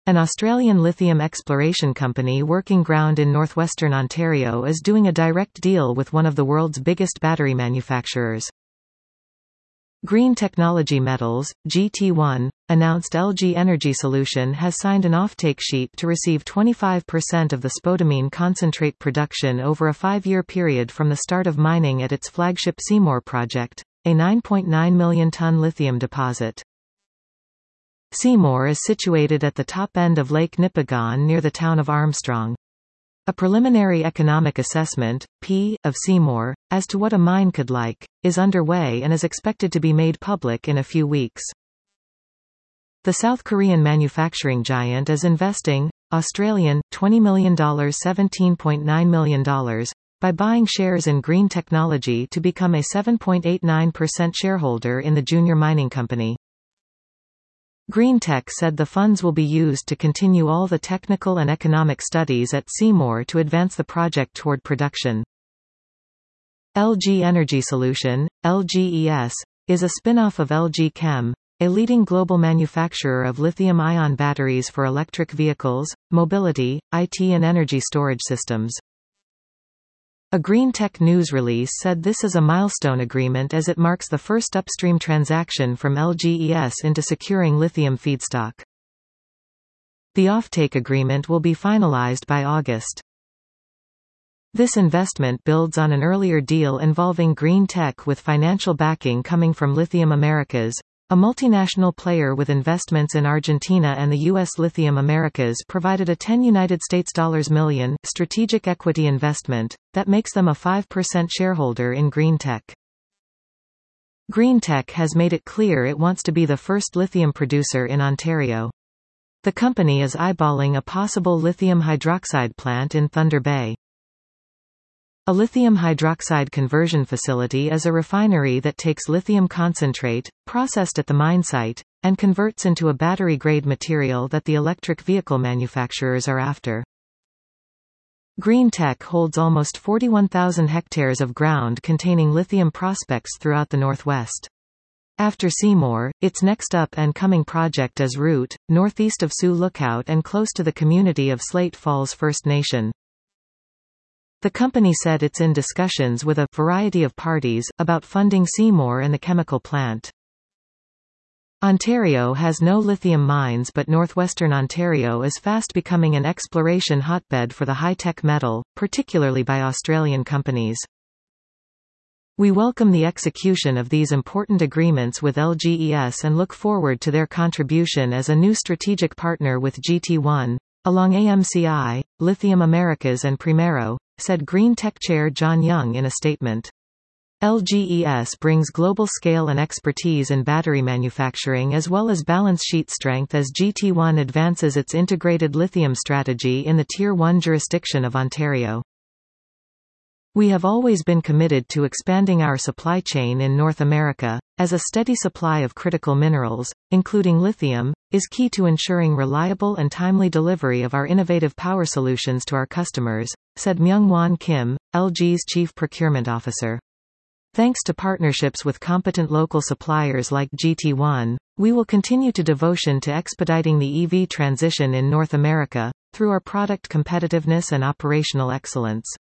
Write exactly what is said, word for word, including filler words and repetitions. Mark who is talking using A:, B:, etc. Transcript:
A: An Australian lithium exploration company working ground in northwestern Ontario is doing a direct deal with one of the world's biggest battery manufacturers. Green Technology Metals, G T one, announced L G Energy Solution has signed an offtake sheet to receive twenty-five percent of the spodumene concentrate production over a five-year period from the start of mining at its flagship Seymour project, a nine point nine million ton lithium deposit. Seymour is situated at the top end of Lake Nipigon near the town of Armstrong. A preliminary economic assessment, P, of Seymour, as to what a mine could like, is underway and is expected to be made public in a few weeks. The South Korean manufacturing giant is investing Australian twenty million dollars seventeen point nine million dollars by buying shares in Green Technology to become a seven point eight nine percent shareholder in the junior mining company. GreenTech said the funds will be used to continue all the technical and economic studies at Seymour to advance the project toward production. L G Energy Solution, L G E S, is a spin-off of L G Chem, a leading global manufacturer of lithium-ion batteries for electric vehicles, mobility, I T and energy storage systems. A GreenTech news release said this is a milestone agreement as it marks the first upstream transaction from L G E S into securing lithium feedstock. The offtake agreement will be finalized by August. This investment builds on an earlier deal involving GreenTech with financial backing coming from Lithium Americas, a multinational player with investments in Argentina, and the U S Lithium Americas provided a ten United States dollars million strategic equity investment that makes them a five percent shareholder in GreenTech. GreenTech has made it clear it wants to be the first lithium producer in Ontario. The company is eyeballing a possible lithium hydroxide plant in Thunder Bay. A lithium hydroxide conversion facility is a refinery that takes lithium concentrate, processed at the mine site, and converts into a battery-grade material that the electric vehicle manufacturers are after. GreenTech holds almost forty-one thousand hectares of ground containing lithium prospects throughout the Northwest. After Seymour, its next up-and-coming project is Root, northeast of Sioux Lookout and close to the community of Slate Falls First Nation. The company said it's in discussions with a variety of parties about funding Seymour and the chemical plant. Ontario has no lithium mines, but northwestern Ontario is fast becoming an exploration hotbed for the high-tech metal, particularly by Australian companies. We welcome the execution of these important agreements with L G E S and look forward to their contribution as a new strategic partner with G T one, along A M C I, Lithium Americas and Primero, said GreenTech Chair John Young in a statement. L G E S brings global scale and expertise in battery manufacturing as well as balance sheet strength as G T one advances its integrated lithium strategy in the Tier one jurisdiction of Ontario. We have always been committed to expanding our supply chain in North America, as a steady supply of critical minerals, including lithium, is key to ensuring reliable and timely delivery of our innovative power solutions to our customers, said Myung-Won Kim, L G's Chief Procurement Officer. Thanks to partnerships with competent local suppliers like G T one, we will continue to devotion to expediting the E V transition in North America, through our product competitiveness and operational excellence.